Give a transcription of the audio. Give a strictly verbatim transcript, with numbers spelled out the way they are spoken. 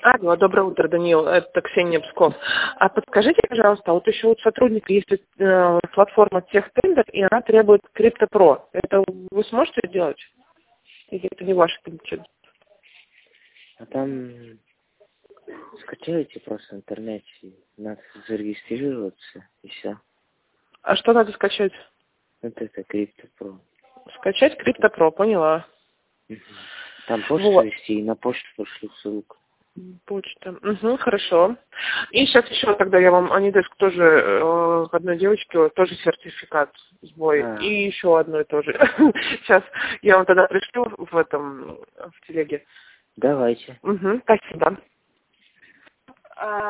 Алло, доброе утро, Даниил. Это Ксения Псков. А подскажите, пожалуйста, вот еще у сотрудника есть э, платформа Техтендер, и она требует CryptoPro. Это вы сможете сделать? Или это не ваше компетенция? А там скачайте просто в интернете, надо зарегистрироваться и все. А что надо скачать? Вот это CryptoPro. Скачать CryptoPro, поняла. Угу. Там почту Вот. вести и на почту пошлют ссылку. Почта. Угу, хорошо. И сейчас еще тогда я вам, Анидеск тоже, э, одной девочке тоже сертификат сбой. А. И еще одной тоже. Сейчас я вам тогда пришлю в этом, в телеге. Давайте. Угу, спасибо.